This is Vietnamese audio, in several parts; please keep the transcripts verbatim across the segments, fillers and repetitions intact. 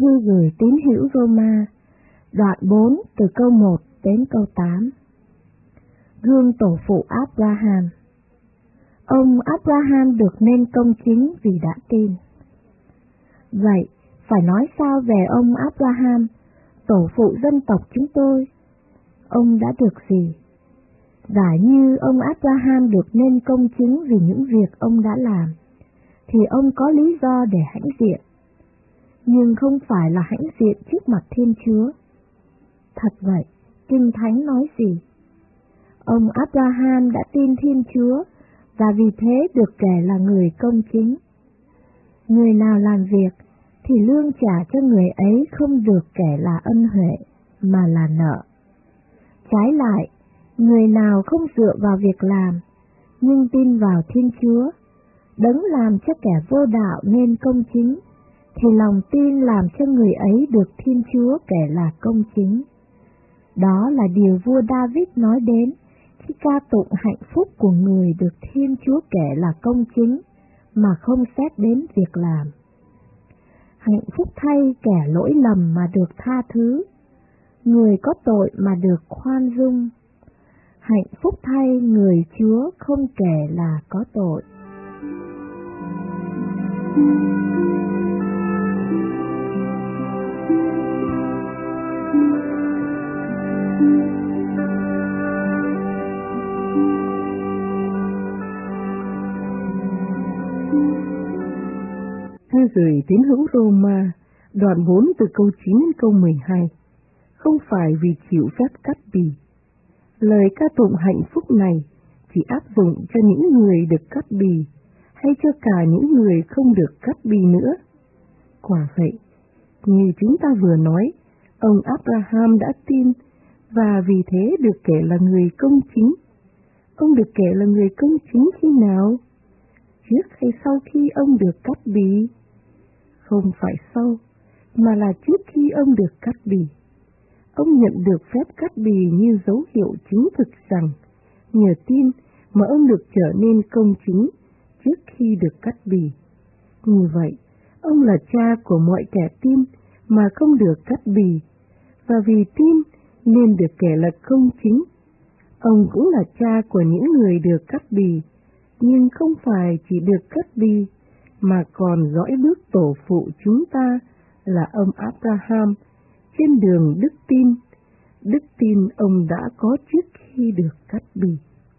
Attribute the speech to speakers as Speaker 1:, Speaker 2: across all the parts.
Speaker 1: Thư gửi tín hữu Roma, đoạn bốn từ câu một đến câu tám. Gương tổ phụ Abraham. Ông Abraham được nên công chính vì đã tin. Vậy, phải nói sao về ông Abraham, tổ phụ dân tộc chúng tôi? Ông đã được gì? Giả như ông Abraham được nên công chính vì những việc ông đã làm, thì ông có lý do để hãnh diện, nhưng không phải là hãnh diện trước mặt Thiên Chúa. Thật vậy, Kinh Thánh nói gì? Ông Abraham đã tin Thiên Chúa, và vì thế được kể là người công chính. Người nào làm việc, thì lương trả cho người ấy không được kể là ân huệ, mà là nợ. Trái lại, người nào không dựa vào việc làm, nhưng tin vào Thiên Chúa, đấng làm cho kẻ vô đạo nên công chính, thì lòng tin làm cho người ấy được Thiên Chúa kể là công chính. Đó là điều vua David nói đến khi ca tụng hạnh phúc của người được Thiên Chúa kể là công chính, mà không xét đến việc làm. Hạnh phúc thay kẻ lỗi lầm mà được tha thứ, người có tội mà được khoan dung. Hạnh phúc thay người Chúa không kể là có tội.
Speaker 2: Thư gửi tín hữu Roma, đoạn bốn từ câu chín đến câu mười hai. Không phải vì chịu phép cắt bì. Lời ca tụng hạnh phúc này chỉ áp dụng cho những người được cắt bì, hay cho cả những người không được cắt bì nữa? Quả vậy, như chúng ta vừa nói, ông Abraham đã tin, và vì thế được kể là người công chính. Ông được kể là người công chính khi nào? Trước hay sau khi ông được cắt bì? Không phải sau, mà là trước khi ông được cắt bì. Ông nhận được phép cắt bì như dấu hiệu chứng thực rằng nhờ tin mà ông được trở nên công chính trước khi được cắt bì. Như vậy, ông là cha của mọi kẻ tin mà không được cắt bì, và vì tin nên được kể là công chính. Ông cũng là cha của những người được cắt bì, nhưng không phải chỉ được cắt bì, mà còn dõi bước tổ phụ chúng ta là ông Abraham trên đường đức tin. Đức tin ông đã có trước khi được cắt bì.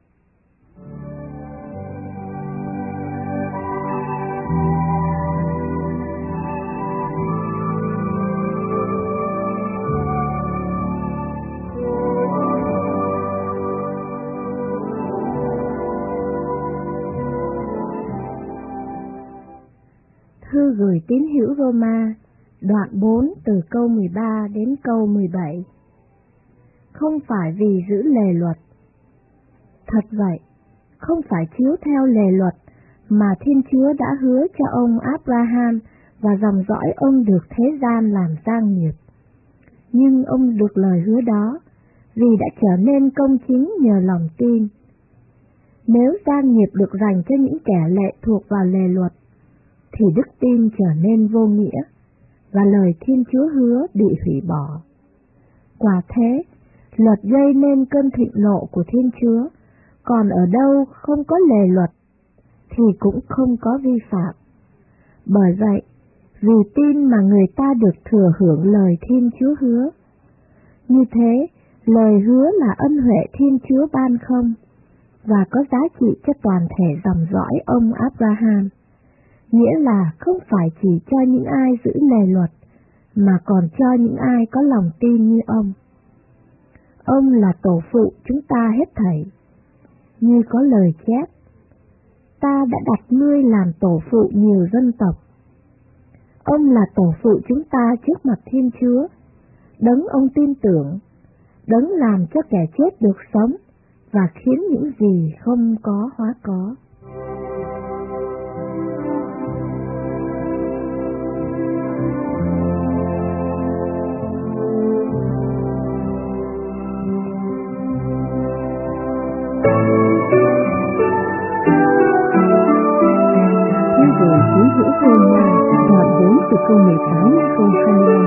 Speaker 1: Thư gửi tín hữu Roma, đoạn bốn từ câu mười ba đến câu mười bảy. Không phải vì giữ lề luật. Thật vậy, không phải chiếu theo lề luật mà Thiên Chúa đã hứa cho ông Abraham và dòng dõi ông được thế gian làm gia nghiệp. Nhưng ông được lời hứa đó vì đã trở nên công chính nhờ lòng tin. Nếu gia nghiệp được dành cho những kẻ lệ thuộc vào lề luật, thì đức tin trở nên vô nghĩa, và lời Thiên Chúa hứa bị hủy bỏ. Quả thế, luật gây nên cơn thịnh nộ của Thiên Chúa, còn ở đâu không có lề luật, thì cũng không có vi phạm. Bởi vậy, vì tin mà người ta được thừa hưởng lời Thiên Chúa hứa. Như thế, lời hứa là ân huệ Thiên Chúa ban không, và có giá trị cho toàn thể dòng dõi ông Abraham. Nghĩa là không phải chỉ cho những ai giữ lề luật, mà còn cho những ai có lòng tin như ông. Ông là tổ phụ chúng ta hết thảy. Như có lời chép, ta đã đặt ngươi làm tổ phụ nhiều dân tộc. Ông là tổ phụ chúng ta trước mặt Thiên Chúa, đấng ông tin tưởng, đấng làm cho kẻ chết được sống, và khiến những gì không có hóa có.
Speaker 2: Tín hữu Roma, đoạn bốn từ câu mười tám đến câu hai mươi lăm.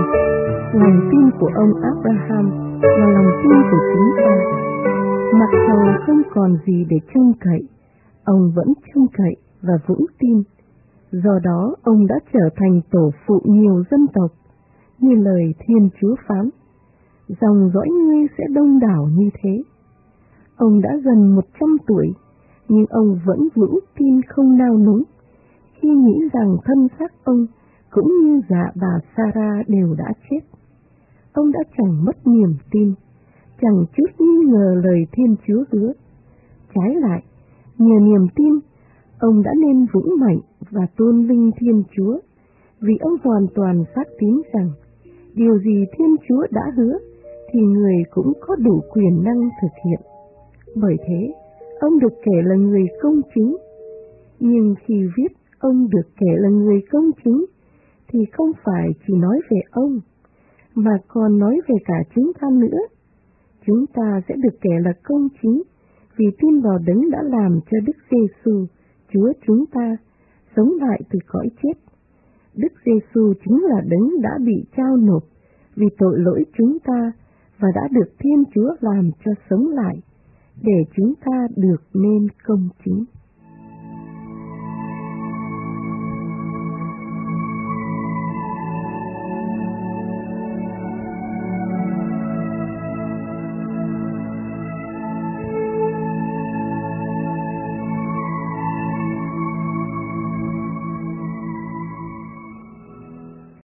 Speaker 2: lòng tin của ông Abraham là lòng tin của chúng ta. Mặc dầu không còn gì để trông cậy, ông vẫn trông cậy và vững tin. Do đó ông đã trở thành tổ phụ nhiều dân tộc, như lời Thiên Chúa phán, dòng dõi ngươi sẽ đông đảo như thế. Ông đã gần một trăm tuổi, nhưng ông vẫn vững tin không nao núng, khi nghĩ rằng thân xác ông cũng như dạ bà Sarah đều đã chết. Ông đã chẳng mất niềm tin, chẳng chút nghi ngờ lời Thiên Chúa hứa. Trái lại, nhờ niềm tin, ông đã nên vững mạnh và tôn vinh Thiên Chúa, vì ông hoàn toàn xác tín rằng điều gì Thiên Chúa đã hứa thì người cũng có đủ quyền năng thực hiện. Bởi thế, ông được kể là người công chính. Nhưng khi viết ông được kể là người công chính, thì không phải chỉ nói về ông, mà còn nói về cả chúng ta nữa. Chúng ta sẽ được kể là công chính vì tin vào Đấng đã làm cho Đức Giêsu, Chúa chúng ta, sống lại từ cõi chết. Đức Giêsu chính là Đấng đã bị trao nộp vì tội lỗi chúng ta và đã được Thiên Chúa làm cho sống lại, để chúng ta được nên công chính.